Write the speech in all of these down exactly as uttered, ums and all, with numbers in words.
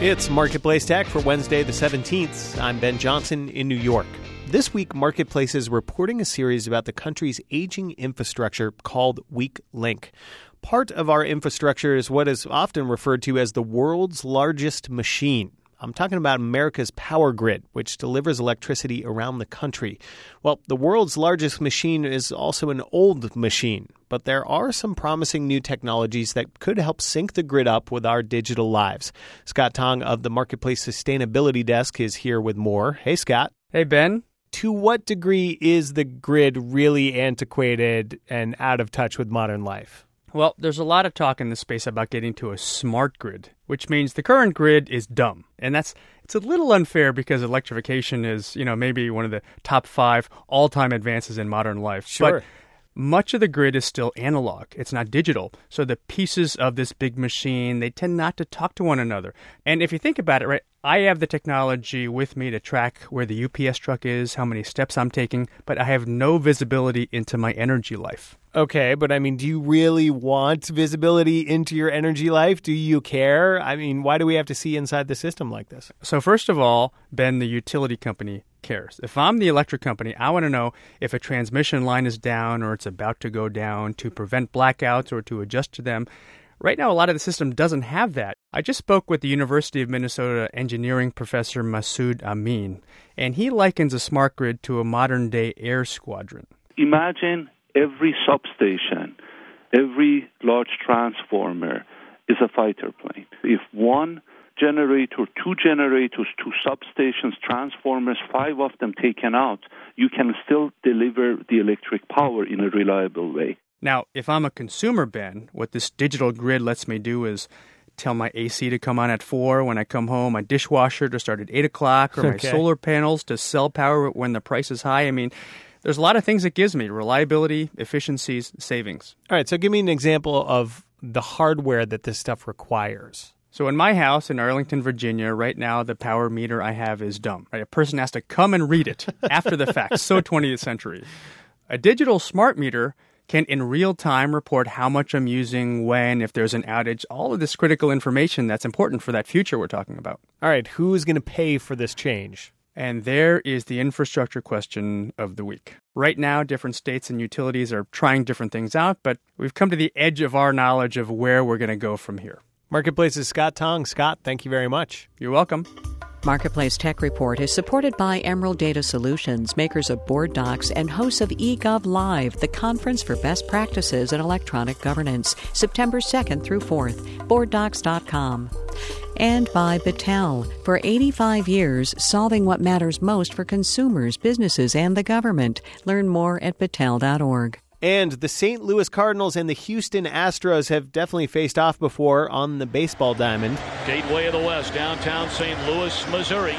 It's Marketplace Tech for Wednesday the seventeenth. I'm Ben Johnson in New York. This week, Marketplace is reporting a series about the country's aging infrastructure called Weak Link. Part of our infrastructure is what is often referred to as the world's largest machine. I'm talking about America's power grid, which delivers electricity around the country. Well, the world's largest machine is also an old machine, but there are some promising new technologies that could help sync the grid up with our digital lives. Scott Tong of the Marketplace Sustainability Desk is here with more. Hey, Scott. Hey, Ben. To what degree is the grid really antiquated and out of touch with modern life? Well, there's a lot of talk in this space about getting to a smart grid, which means the current grid is dumb. And that's it's a little unfair because electrification is, you know, maybe one of the top five all-time advances in modern life. Sure. But much of the grid is still analog. It's not digital. So the pieces of this big machine, they tend not to talk to one another. And if you think about it, right, I have the technology with me to track where the U P S truck is, how many steps I'm taking, but I have no visibility into my energy life. Okay, but I mean, do you really want visibility into your energy life? Do you care? I mean, why do we have to see inside the system like this? So first of all, Ben, the utility company cares. If I'm the electric company, I want to know if a transmission line is down or it's about to go down to prevent blackouts or to adjust to them. Right now, a lot of the system doesn't have that. I just spoke with the University of Minnesota engineering professor Masoud Amin, and he likens a smart grid to a modern-day air squadron. Imagine every substation, every large transformer is a fighter plane. If one generator, two generators, two substations, transformers, five of them taken out, you can still deliver the electric power in a reliable way. Now, if I'm a consumer, Ben, what this digital grid lets me do is tell my A C to come on at four when I come home, my dishwasher to start at eight o'clock, or my Okay. solar panels to sell power when the price is high. I mean, there's a lot of things it gives me: reliability, efficiencies, savings. All right, so give me an example of the hardware that this stuff requires. So in my house in Arlington, Virginia, right now, the power meter I have is dumb. Right? A person has to come and read it after the fact. So twentieth century. A digital smart meter can in real time report how much I'm using, when, if there's an outage, all of this critical information that's important for that future we're talking about. All right, who's going to pay for this change? And there is the infrastructure question of the week. Right now, different states and utilities are trying different things out, but we've come to the edge of our knowledge of where we're going to go from here. Marketplace's Scott Tong. Scott, thank you very much. You're welcome. Marketplace Tech Report is supported by Emerald Data Solutions, makers of Board Docs and hosts of eGov Live, the conference for best practices in electronic governance, September second through fourth, board docs dot com. And by Battelle, for eighty-five years, solving what matters most for consumers, businesses, and the government. Learn more at battelle dot org. And the Saint Louis Cardinals and the Houston Astros have definitely faced off before on the baseball diamond. Gateway of the West, downtown Saint Louis, Missouri.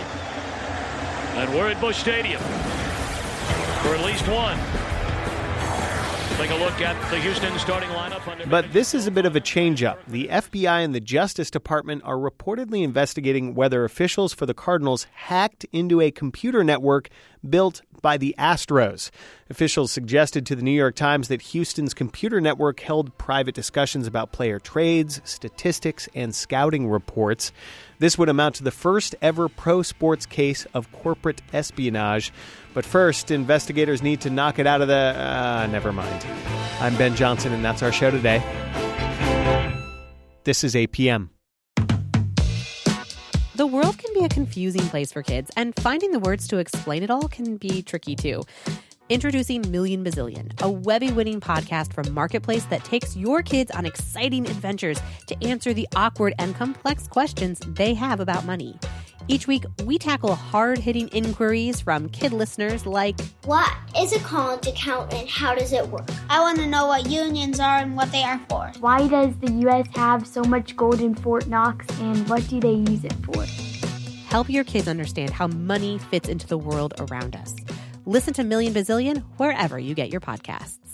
And we're at Busch Stadium for at least one. Take a look at the Houston starting lineup. Under But this is a bit of a change-up. The F B I and the Justice Department are reportedly investigating whether officials for the Cardinals hacked into a computer network built by the Astros. Officials suggested to the New York Times that Houston's computer network held private discussions about player trades, statistics, and scouting reports. This would amount to the first ever pro sports case of corporate espionage. But first, investigators need to knock it out of the... Uh, never mind. I'm Ben Johnson, and that's our show today. This is eight p.m. The world can be a confusing place for kids, and finding the words to explain it all can be tricky, too. Introducing Million Bazillion, a Webby-winning podcast from Marketplace that takes your kids on exciting adventures to answer the awkward and complex questions they have about money. Each week, we tackle hard-hitting inquiries from kid listeners like, what is a college account and how does it work? I want to know what unions are and what they are for. Why does the U S have so much gold in Fort Knox, and what do they use it for? Help your kids understand how money fits into the world around us. Listen to Million Bazillion wherever you get your podcasts.